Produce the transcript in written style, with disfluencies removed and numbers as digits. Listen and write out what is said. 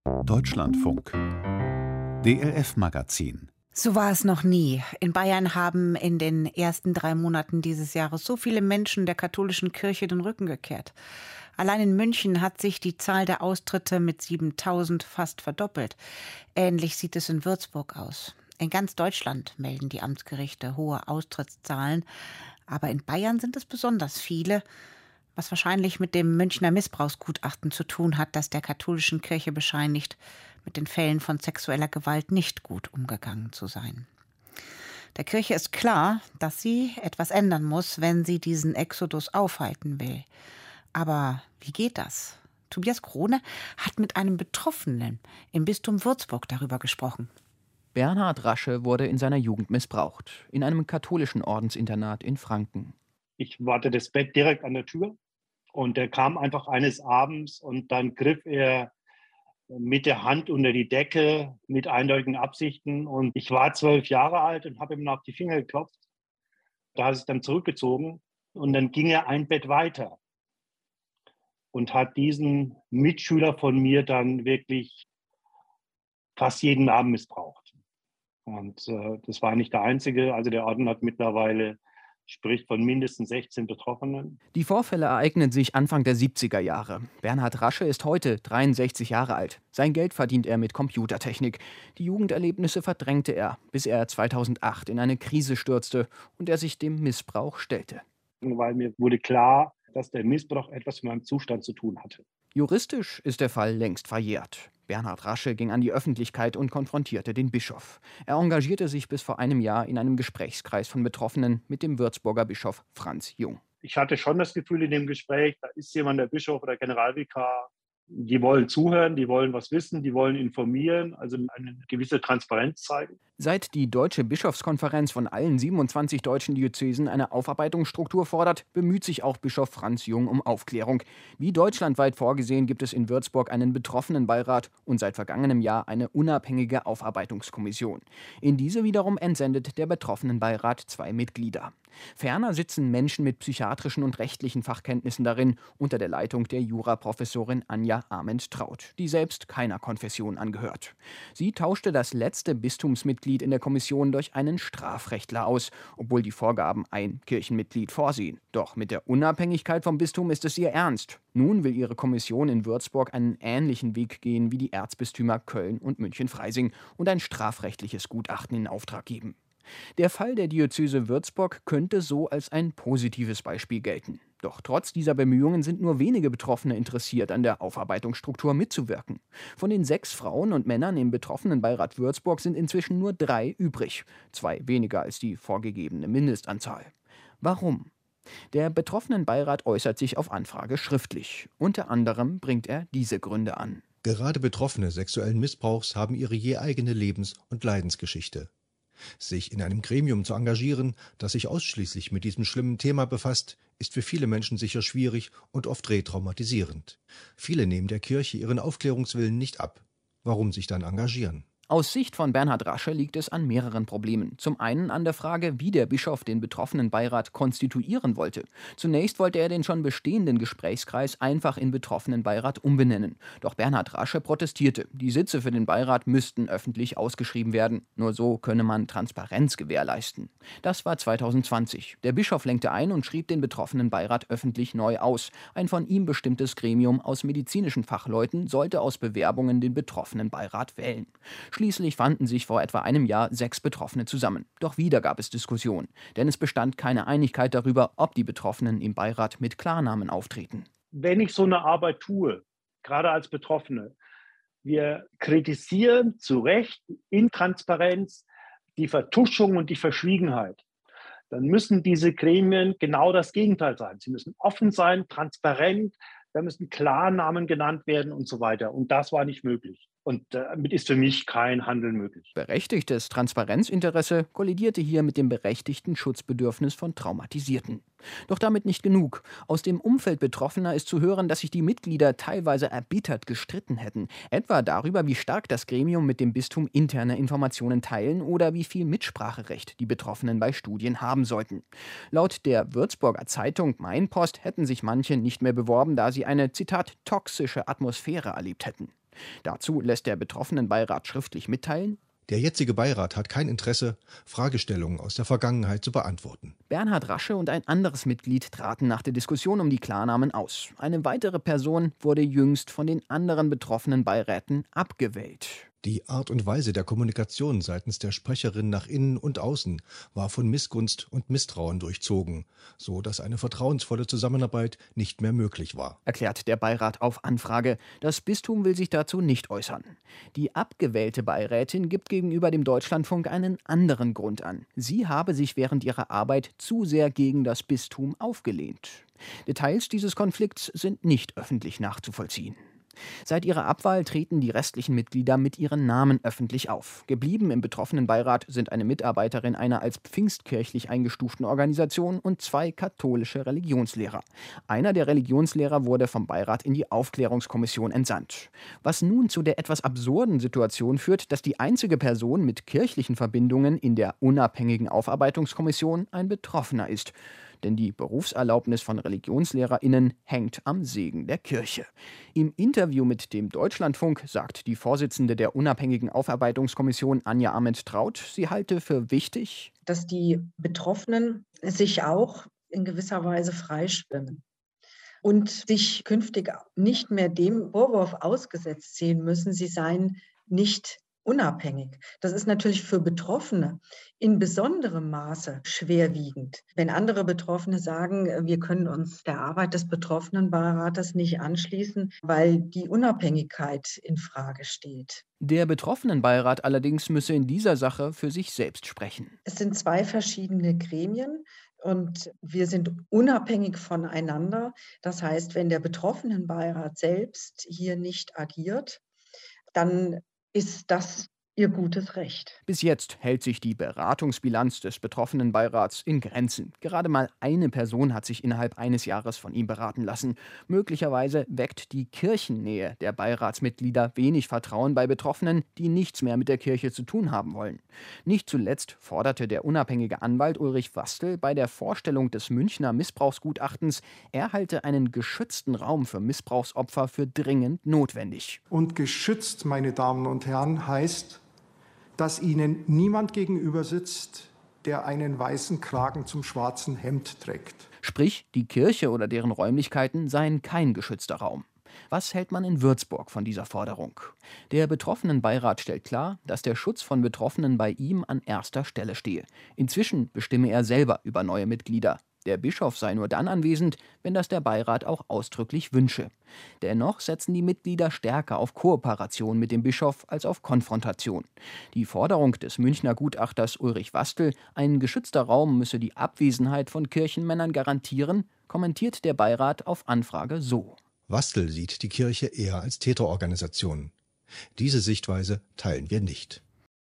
Deutschlandfunk. DLF-Magazin. So war es noch nie. In Bayern haben in den ersten 3 Monaten dieses Jahres so viele Menschen der katholischen Kirche den Rücken gekehrt. Allein in München hat sich die Zahl der Austritte mit 7.000 fast verdoppelt. Ähnlich sieht es in Würzburg aus. In ganz Deutschland melden die Amtsgerichte hohe Austrittszahlen. Aber in Bayern sind es besonders viele, was wahrscheinlich mit dem Münchner Missbrauchsgutachten zu tun hat, das der katholischen Kirche bescheinigt, mit den Fällen von sexueller Gewalt nicht gut umgegangen zu sein. Der Kirche ist klar, dass sie etwas ändern muss, wenn sie diesen Exodus aufhalten will. Aber wie geht das? Tobias Krone hat mit einem Betroffenen im Bistum Würzburg darüber gesprochen. Bernhard Rasche wurde in seiner Jugend missbraucht, in einem katholischen Ordensinternat in Franken. Ich hatte das Bett direkt an der Tür und er kam einfach eines Abends und dann griff er mit der Hand unter die Decke mit eindeutigen Absichten. Und ich war 12 Jahre alt und habe ihm auf die Finger geklopft. Da hat er sich dann zurückgezogen und dann ging er ein Bett weiter und hat diesen Mitschüler von mir dann wirklich fast jeden Abend missbraucht. Und das war nicht der einzige. Also der Orden hat mittlerweile spricht von mindestens 16 Betroffenen. Die Vorfälle ereignen sich Anfang der 70er Jahre. Bernhard Rasche ist heute 63 Jahre alt. Sein Geld verdient er mit Computertechnik. Die Jugenderlebnisse verdrängte er, bis er 2008 in eine Krise stürzte und er sich dem Missbrauch stellte. Weil mir wurde klar, dass der Missbrauch etwas mit meinem Zustand zu tun hatte. Juristisch ist der Fall längst verjährt. Bernhard Rasche ging an die Öffentlichkeit und konfrontierte den Bischof. Er engagierte sich bis vor einem Jahr in einem Gesprächskreis von Betroffenen mit dem Würzburger Bischof Franz Jung. Ich hatte schon das Gefühl in dem Gespräch, da ist jemand, der Bischof oder Generalvikar, die wollen zuhören, die wollen was wissen, die wollen informieren, also eine gewisse Transparenz zeigen. Seit die Deutsche Bischofskonferenz von allen 27 deutschen Diözesen eine Aufarbeitungsstruktur fordert, bemüht sich auch Bischof Franz Jung um Aufklärung. Wie deutschlandweit vorgesehen, gibt es in Würzburg einen Betroffenenbeirat und seit vergangenem Jahr eine unabhängige Aufarbeitungskommission. In diese wiederum entsendet der Betroffenenbeirat 2 Mitglieder. Ferner sitzen Menschen mit psychiatrischen und rechtlichen Fachkenntnissen darin, unter der Leitung der Juraprofessorin Anja Ament-Traut, die selbst keiner Konfession angehört. Sie tauschte das letzte Bistumsmitglied in der Kommission durch einen Strafrechtler aus, obwohl die Vorgaben ein Kirchenmitglied vorsehen. Doch mit der Unabhängigkeit vom Bistum ist es ihr ernst. Nun will ihre Kommission in Würzburg einen ähnlichen Weg gehen wie die Erzbistümer Köln und München-Freising und ein strafrechtliches Gutachten in Auftrag geben. Der Fall der Diözese Würzburg könnte so als ein positives Beispiel gelten. Doch trotz dieser Bemühungen sind nur wenige Betroffene interessiert, an der Aufarbeitungsstruktur mitzuwirken. Von den 6 Frauen und Männern im Betroffenenbeirat Würzburg sind inzwischen nur 3 übrig. 2 weniger als die vorgegebene Mindestanzahl. Warum? Der Betroffenenbeirat äußert sich auf Anfrage schriftlich. Unter anderem bringt er diese Gründe an. Gerade Betroffene sexuellen Missbrauchs haben ihre je eigene Lebens- und Leidensgeschichte. Sich in einem Gremium zu engagieren, das sich ausschließlich mit diesem schlimmen Thema befasst, ist für viele Menschen sicher schwierig und oft retraumatisierend. Viele nehmen der Kirche ihren Aufklärungswillen nicht ab. Warum sich dann engagieren? Aus Sicht von Bernhard Rasche liegt es an mehreren Problemen. Zum einen an der Frage, wie der Bischof den Betroffenenbeirat konstituieren wollte. Zunächst wollte er den schon bestehenden Gesprächskreis einfach in Betroffenenbeirat umbenennen. Doch Bernhard Rasche protestierte. Die Sitze für den Beirat müssten öffentlich ausgeschrieben werden. Nur so könne man Transparenz gewährleisten. Das war 2020. Der Bischof lenkte ein und schrieb den Betroffenenbeirat öffentlich neu aus. Ein von ihm bestimmtes Gremium aus medizinischen Fachleuten sollte aus Bewerbungen den Betroffenenbeirat wählen. Schließlich fanden sich vor etwa einem Jahr 6 Betroffene zusammen. Doch wieder gab es Diskussionen, denn es bestand keine Einigkeit darüber, ob die Betroffenen im Beirat mit Klarnamen auftreten. Wenn ich so eine Arbeit tue, gerade als Betroffene, wir kritisieren zu Recht in Transparenz die Vertuschung und die Verschwiegenheit. Dann müssen diese Gremien genau das Gegenteil sein. Sie müssen offen sein, transparent, da müssen Klarnamen genannt werden und so weiter. Und das war nicht möglich. Und damit ist für mich kein Handeln möglich. Berechtigtes Transparenzinteresse kollidierte hier mit dem berechtigten Schutzbedürfnis von Traumatisierten. Doch damit nicht genug. Aus dem Umfeld Betroffener ist zu hören, dass sich die Mitglieder teilweise erbittert gestritten hätten. Etwa darüber, wie stark das Gremium mit dem Bistum interne Informationen teilen oder wie viel Mitspracherecht die Betroffenen bei Studien haben sollten. Laut der Würzburger Zeitung Mainpost hätten sich manche nicht mehr beworben, da sie eine, Zitat, toxische Atmosphäre erlebt hätten. Dazu lässt der Betroffenenbeirat schriftlich mitteilen: Der jetzige Beirat hat kein Interesse, Fragestellungen aus der Vergangenheit zu beantworten. Bernhard Rasche und ein anderes Mitglied traten nach der Diskussion um die Klarnamen aus. Eine weitere Person wurde jüngst von den anderen betroffenen Beiräten abgewählt. Die Art und Weise der Kommunikation seitens der Sprecherin nach innen und außen war von Missgunst und Misstrauen durchzogen, so dass eine vertrauensvolle Zusammenarbeit nicht mehr möglich war, Erklärt der Beirat auf Anfrage. Das Bistum will sich dazu nicht äußern. Die abgewählte Beirätin gibt gegenüber dem Deutschlandfunk einen anderen Grund an. Sie habe sich während ihrer Arbeit zu sehr gegen das Bistum aufgelehnt. Details dieses Konflikts sind nicht öffentlich nachzuvollziehen. Seit ihrer Abwahl treten die restlichen Mitglieder mit ihren Namen öffentlich auf. Geblieben im betroffenen Beirat sind eine Mitarbeiterin einer als pfingstkirchlich eingestuften Organisation und 2 katholische Religionslehrer. Einer der Religionslehrer wurde vom Beirat in die Aufklärungskommission entsandt. Was nun zu der etwas absurden Situation führt, dass die einzige Person mit kirchlichen Verbindungen in der unabhängigen Aufarbeitungskommission ein Betroffener ist. Denn die Berufserlaubnis von ReligionslehrerInnen hängt am Segen der Kirche. Im Interview mit dem Deutschlandfunk sagt die Vorsitzende der unabhängigen Aufarbeitungskommission Anja Ament-Traut, sie halte für wichtig, dass die Betroffenen sich auch in gewisser Weise freischwimmen und sich künftig nicht mehr dem Vorwurf ausgesetzt sehen müssen, sie seien nicht unabhängig. Das ist natürlich für Betroffene in besonderem Maße schwerwiegend. Wenn andere Betroffene sagen, wir können uns der Arbeit des Betroffenenbeirates nicht anschließen, weil die Unabhängigkeit in Frage steht. Der Betroffenenbeirat allerdings müsse in dieser Sache für sich selbst sprechen. Es sind 2 verschiedene Gremien. Und wir sind unabhängig voneinander. Das heißt, wenn der Betroffenenbeirat selbst hier nicht agiert, dann ist das ihr gutes Recht. Bis jetzt hält sich die Beratungsbilanz des Betroffenenbeirats in Grenzen. Gerade mal eine Person hat sich innerhalb eines Jahres von ihm beraten lassen. Möglicherweise weckt die Kirchennähe der Beiratsmitglieder wenig Vertrauen bei Betroffenen, die nichts mehr mit der Kirche zu tun haben wollen. Nicht zuletzt forderte der unabhängige Anwalt Ulrich Wastel bei der Vorstellung des Münchner Missbrauchsgutachtens, er halte einen geschützten Raum für Missbrauchsopfer für dringend notwendig. Und geschützt, meine Damen und Herren, heißt, dass Ihnen niemand gegenüber sitzt, der einen weißen Kragen zum schwarzen Hemd trägt. Sprich, die Kirche oder deren Räumlichkeiten seien kein geschützter Raum. Was hält man in Würzburg von dieser Forderung? Der Betroffenenbeirat stellt klar, dass der Schutz von Betroffenen bei ihm an erster Stelle stehe. Inzwischen bestimme er selber über neue Mitglieder. Der Bischof sei nur dann anwesend, wenn das der Beirat auch ausdrücklich wünsche. Dennoch setzen die Mitglieder stärker auf Kooperation mit dem Bischof als auf Konfrontation. Die Forderung des Münchner Gutachters Ulrich Wastel, ein geschützter Raum müsse die Abwesenheit von Kirchenmännern garantieren, kommentiert der Beirat auf Anfrage so. Wastel sieht die Kirche eher als Täterorganisation. Diese Sichtweise teilen wir nicht.